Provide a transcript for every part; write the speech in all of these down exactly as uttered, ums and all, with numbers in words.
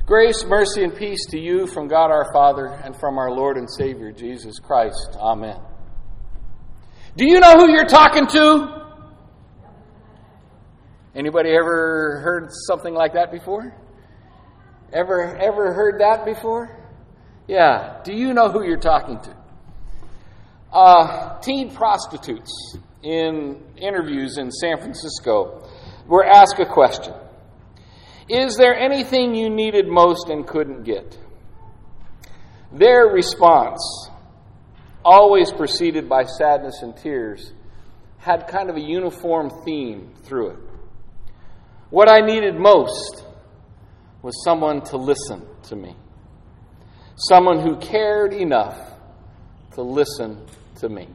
Grace, mercy, and peace to you from God our Father and from our Lord and Savior, Jesus Christ. Amen. Do you know who you're talking to? Anybody ever heard something like that before? Ever, ever heard that before? Yeah. Do you know who you're talking to? Uh, teen prostitutes in interviews in San Francisco were asked a question. Is there anything you needed most and couldn't get? Their response, always preceded by sadness and tears, had kind of a uniform theme through it. What I needed most was someone to listen to me. Someone who cared enough to listen to me.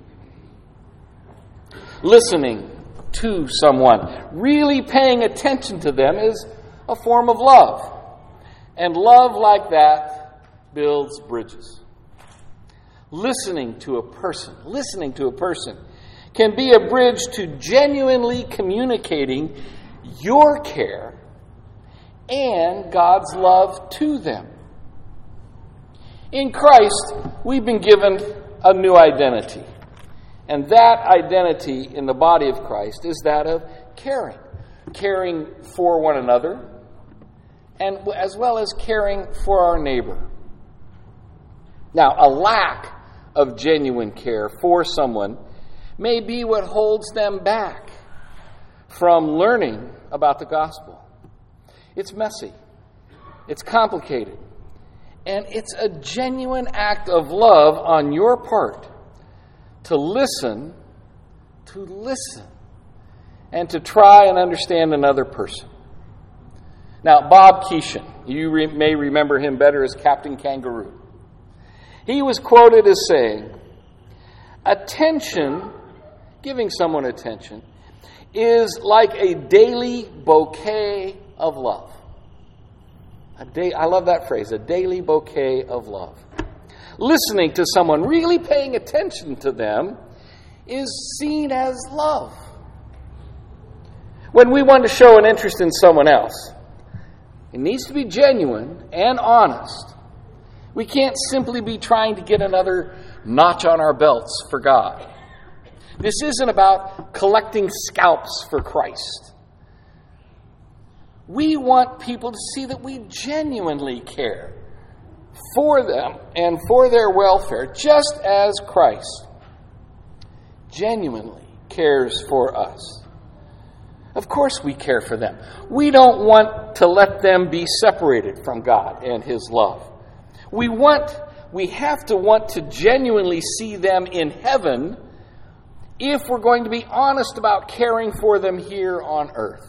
Listening to someone, really paying attention to them, is a form of love. And love like that builds bridges. Listening to a person, listening to a person can be a bridge to genuinely communicating your care and God's love to them. In Christ, we've been given a new identity. And that identity in the body of Christ is that of caring. Caring for one another, and as well as caring for our neighbor. Now, a lack of genuine care for someone may be what holds them back from learning about the gospel. It's messy. It's complicated. And it's a genuine act of love on your part to listen, to listen, and to try and understand another person. Now, Bob Keeshan, you re- may remember him better as Captain Kangaroo. He was quoted as saying, attention, giving someone attention, is like a daily bouquet of love. A day, I love that phrase, a daily bouquet of love. Listening to someone, really paying attention to them, is seen as love. When we want to show an interest in someone else, it needs to be genuine and honest. We can't simply be trying to get another notch on our belts for God. This isn't about collecting scalps for Christ. We want people to see that we genuinely care for them and for their welfare, just as Christ genuinely cares for us. Of course we care for them. We don't want to let them be separated from God and His love. We want, we have to want to genuinely see them in heaven if we're going to be honest about caring for them here on earth.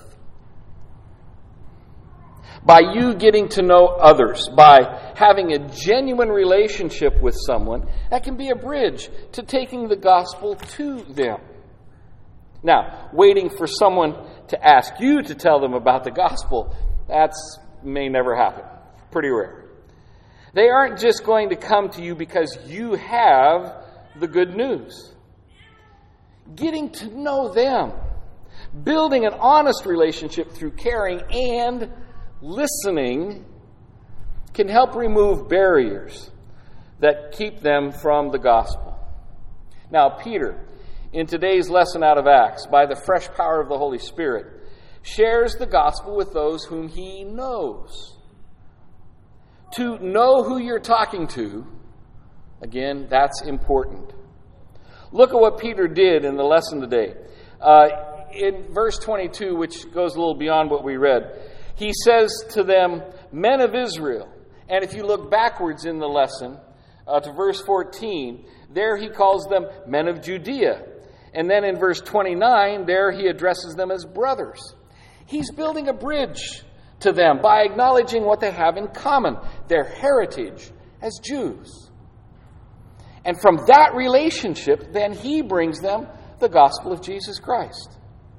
By you getting to know others, by having a genuine relationship with someone, that can be a bridge to taking the gospel to them. Now, waiting for someone to ask you to tell them about the gospel, that's may never happen. Pretty rare. They aren't just going to come to you because you have the good news. Getting to know them, building an honest relationship through caring and listening can help remove barriers that keep them from the gospel. Now, Peter, in today's lesson out of Acts, by the fresh power of the Holy Spirit, shares the gospel with those whom he knows. To know who you're talking to, again, that's important. Look at what Peter did in the lesson today. Uh, in verse twenty-two, which goes a little beyond what we read, he says to them, men of Israel. And if you look backwards in the lesson uh, to verse fourteen, there he calls them men of Judea. And then in verse twenty-nine, there he addresses them as brothers. He's building a bridge to them by acknowledging what they have in common, their heritage as Jews. And from that relationship, then he brings them the gospel of Jesus Christ.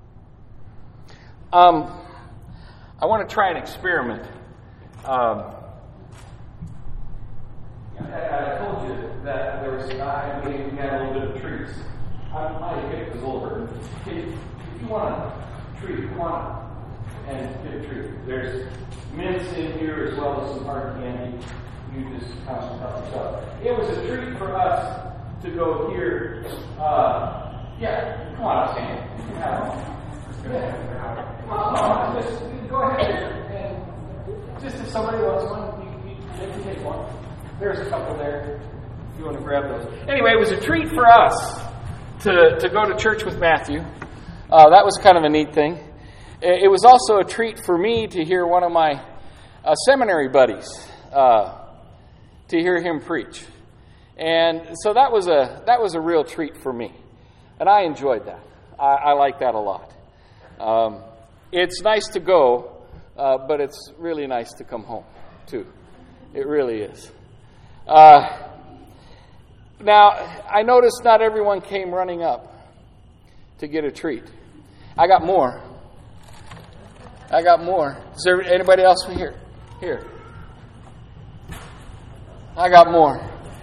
Um, I want to try an experiment. Um, I told you that there was a guy who had a little bit of treats. I, my hip was over. If, if you want a treat, come on. and get a treat. There's mints in here as well as some hard candy. You just kind of help yourself. It was a treat for us to go here. Uh, yeah, come on, Sam. You can have one. Yeah. Come on, just go ahead. And just if somebody wants one, you, you, they can take one. There's a couple there if you want to grab those. Anyway, it was a treat for us to, to go to church with Matthew. Uh, that was kind of a neat thing. It was also a treat for me to hear one of my uh, seminary buddies, uh, to hear him preach. And so that was a that was a real treat for me. And I enjoyed that. I, I like that a lot. Um, it's nice to go, uh, but it's really nice to come home, too. It really is. Uh, now, I noticed not everyone came running up to get a treat. I got more. I got more. Is there anybody else here? Here. I got more.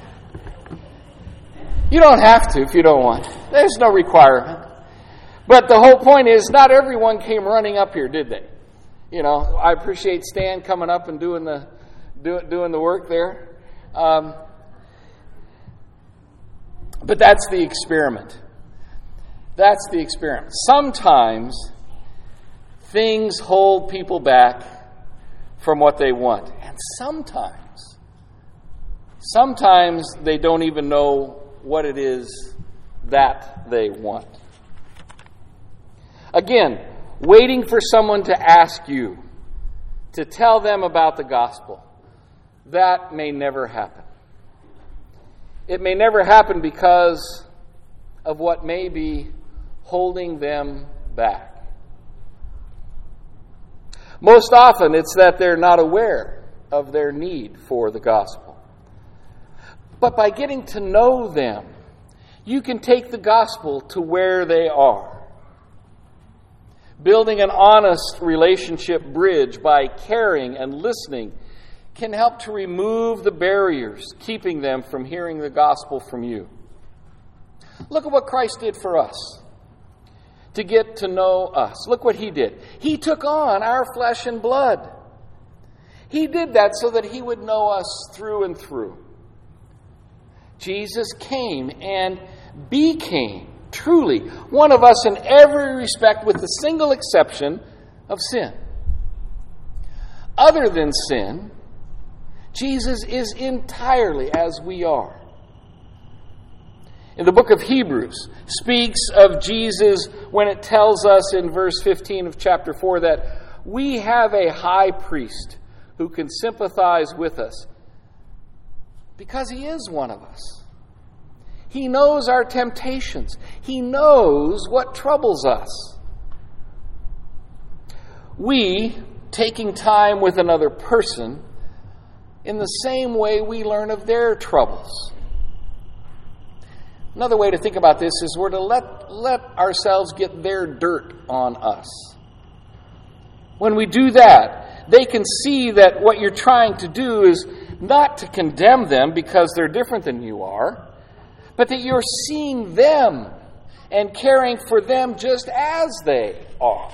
You don't have to if you don't want. There's no requirement. But the whole point is, not everyone came running up here, did they? You know, I appreciate Stan coming up and doing the do, doing the work there. Um, but that's the experiment. That's the experiment. Sometimes things hold people back from what they want. And sometimes, sometimes they don't even know what it is that they want. Again, waiting for someone to ask you to tell them about the gospel, that may never happen. It may never happen because of what may be holding them back. Most often, it's that they're not aware of their need for the gospel. But by getting to know them, you can take the gospel to where they are. Building an honest relationship bridge by caring and listening can help to remove the barriers keeping them from hearing the gospel from you. Look at what Christ did for us to get to know us. Look what he did. He took on our flesh and blood. He did that so that he would know us through and through. Jesus came and became truly one of us in every respect, with the single exception of sin. Other than sin, Jesus is entirely as we are. In the book of Hebrews, speaks of Jesus when it tells us in verse fifteen of chapter four that we have a high priest who can sympathize with us because he is one of us. He knows our temptations. He knows what troubles us. We, taking time with another person, in the same way we learn of their troubles. Another way to think about this is we're to let, let ourselves get their dirt on us. When we do that, they can see that what you're trying to do is not to condemn them because they're different than you are, but that you're seeing them and caring for them just as they are.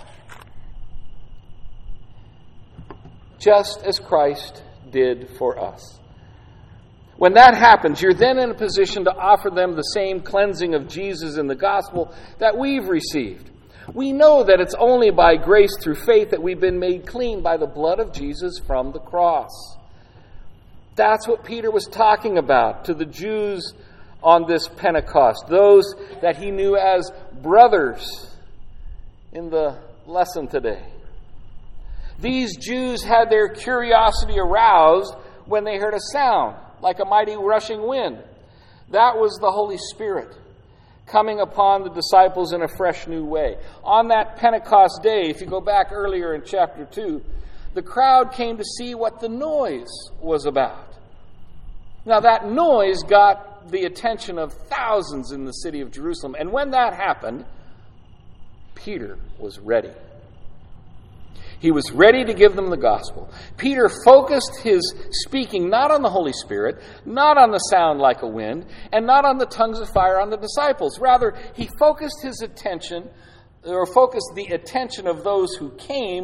Just as Christ did for us. When that happens, you're then in a position to offer them the same cleansing of Jesus in the gospel that we've received. We know that it's only by grace through faith that we've been made clean by the blood of Jesus from the cross. That's what Peter was talking about to the Jews on this Pentecost, those that he knew as brothers in the lesson today. These Jews had their curiosity aroused when they heard a sound like a mighty rushing wind. That was the Holy Spirit coming upon the disciples in a fresh new way. On that Pentecost day, if you go back earlier in chapter two, the crowd came to see what the noise was about. Now that noise got the attention of thousands in the city of Jerusalem. And when that happened, Peter was ready. He was ready to give them the gospel. Peter focused his speaking not on the Holy Spirit, not on the sound like a wind, and not on the tongues of fire on the disciples. Rather, he focused his attention, or focused the attention of those who came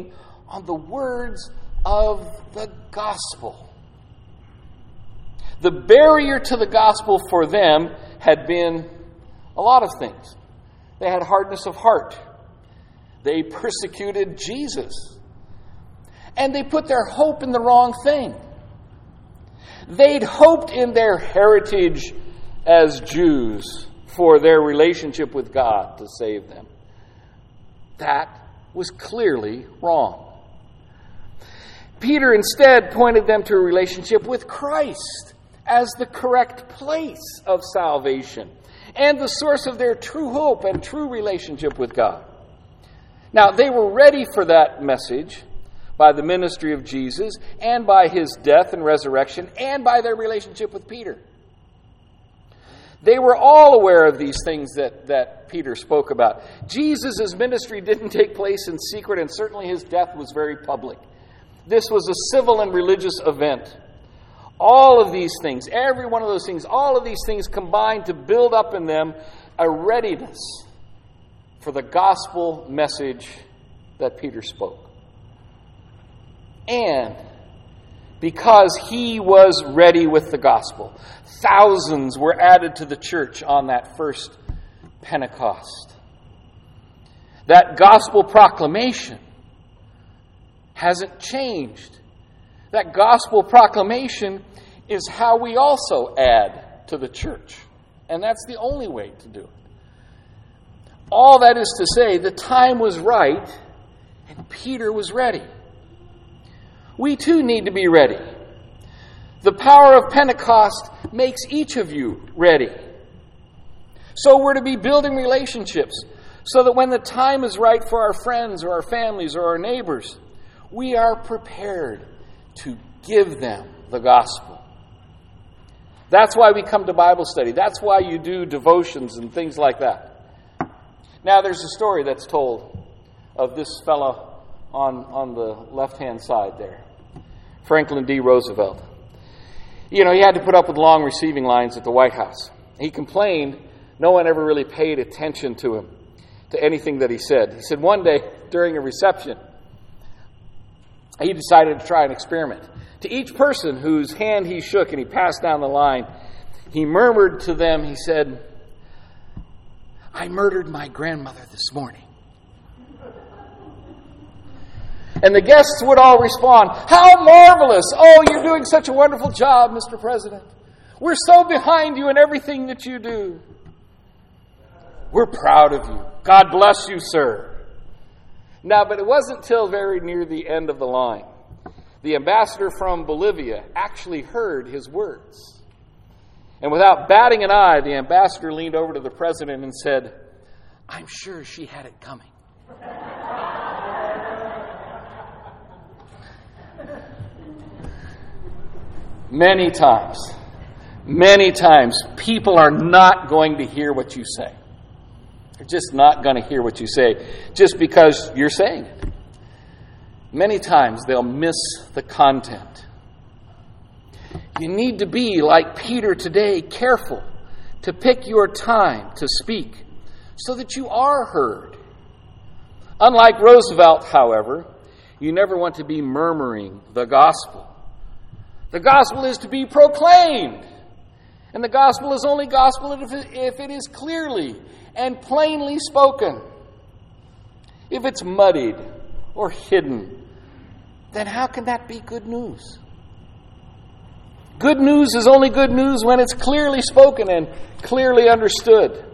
on the words of the gospel. The barrier to the gospel for them had been a lot of things. They had hardness of heart. They persecuted Jesus. And they put their hope in the wrong thing. They'd hoped in their heritage as Jews for their relationship with God to save them. That was clearly wrong. Peter instead pointed them to a relationship with Christ as the correct place of salvation and the source of their true hope and true relationship with God. Now, they were ready for that message by the ministry of Jesus and by his death and resurrection and by their relationship with Peter. They were all aware of these things that, that Peter spoke about. Jesus' ministry didn't take place in secret, and certainly his death was very public. This was a civil and religious event. All of these things, every one of those things, all of these things combined to build up in them a readiness for the gospel message that Peter spoke. And because he was ready with the gospel, thousands were added to the church on that first Pentecost. That gospel proclamation hasn't changed. That gospel proclamation is how we also add to the church. And that's the only way to do it. All that is to say, the time was right and Peter was ready. We too need to be ready. The power of Pentecost makes each of you ready. So we're to be building relationships so that when the time is right for our friends or our families or our neighbors, we are prepared to give them the gospel. That's why we come to Bible study. That's why you do devotions and things like that. Now, there's a story that's told of this fellow on, on the left-hand side there, Franklin D. Roosevelt. You know, he had to put up with long receiving lines at the White House. He complained no one ever really paid attention to him, to anything that he said. He said one day during a reception, he decided to try an experiment. To each person whose hand he shook and he passed down the line, he murmured to them, he said, "I murdered my grandmother this morning." And the guests would all respond, "How marvelous! Oh, you're doing such a wonderful job, Mister President. We're so behind you in everything that you do. We're proud of you. God bless you, sir." Now, but it wasn't till very near the end of the line. The ambassador from Bolivia actually heard his words. And without batting an eye, the ambassador leaned over to the president and said, "I'm sure she had it coming." Many times, many times, people are not going to hear what you say. They're just not going to hear what you say just because you're saying it. Many times they'll miss the content. You need to be, like Peter today, careful to pick your time to speak so that you are heard. Unlike Roosevelt, however, you never want to be murmuring the gospel. The gospel is to be proclaimed. And the gospel is only gospel if it is clearly and plainly spoken. If it's muddied or hidden, then how can that be good news? Good news is only good news when it's clearly spoken and clearly understood.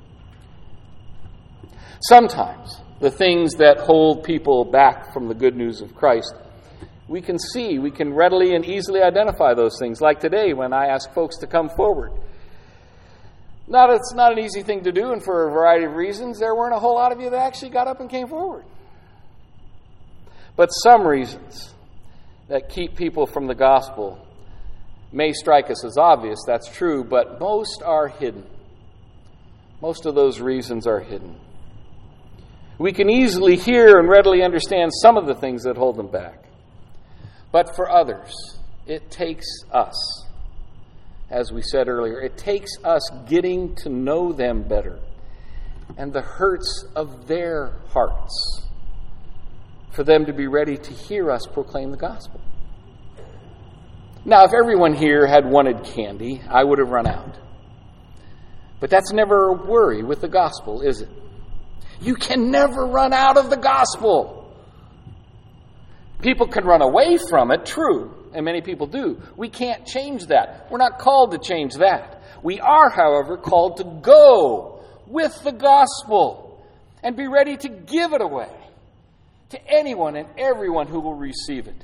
Sometimes the things that hold people back from the good news of Christ, we can see, we can readily and easily identify those things. Like today when I ask folks to come forward. Not, it's not an easy thing to do, and for a variety of reasons, there weren't a whole lot of you that actually got up and came forward. But some reasons that keep people from the gospel may strike us as obvious, that's true, but most are hidden. Most of those reasons are hidden. We can easily hear and readily understand some of the things that hold them back. But for others, it takes us, as we said earlier, it takes us getting to know them better and the hurts of their hearts for them to be ready to hear us proclaim the gospel. Now, if everyone here had wanted candy, I would have run out. But that's never a worry with the gospel, is it? You can never run out of the gospel. People can run away from it, true, and many people do. We can't change that. We're not called to change that. We are, however, called to go with the gospel and be ready to give it away to anyone and everyone who will receive it.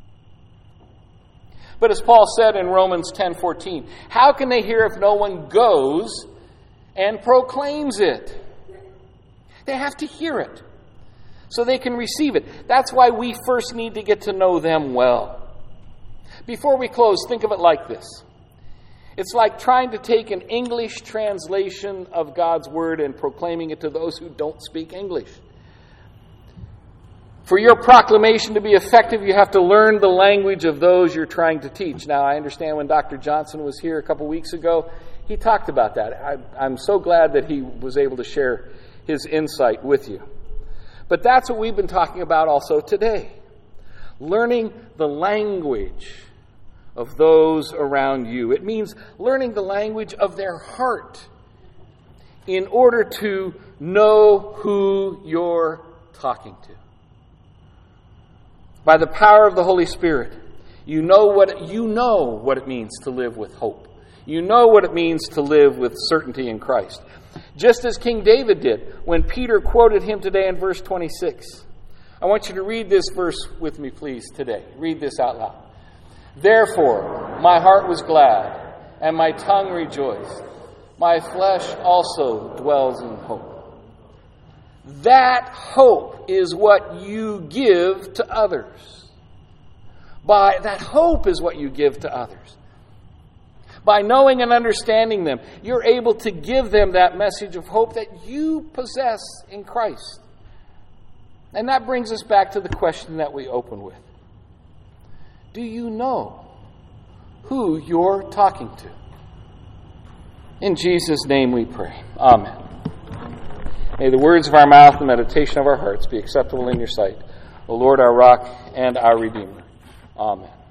But as Paul said in Romans ten fourteen, how can they hear if no one goes and proclaims it? They have to hear it so they can receive it. That's why we first need to get to know them well. Before we close, think of it like this. It's like trying to take an English translation of God's Word and proclaiming it to those who don't speak English. For your proclamation to be effective, you have to learn the language of those you're trying to teach. Now, I understand when Doctor Johnson was here a couple weeks ago, he talked about that. I, I'm so glad that he was able to share his insight with you. But that's what we've been talking about also today. Learning the language of those around you. It means learning the language of their heart in order to know who you're talking to. By the power of the Holy Spirit, you know what you know what it means to live with hope. You know what it means to live with certainty in Christ. Just as King David did when Peter quoted him today in verse twenty-six. I want you to read this verse with me, please, today. Read this out loud. Therefore, my heart was glad, and my tongue rejoiced. My flesh also dwells in hope. That hope is what you give to others. By that hope is what you give to others. By knowing and understanding them, you're able to give them that message of hope that you possess in Christ. And that brings us back to the question that we opened with. Do you know who you're talking to? In Jesus' name we pray. Amen. May the words of our mouth and the meditation of our hearts be acceptable in your sight, O Lord, our rock and our Redeemer. Amen.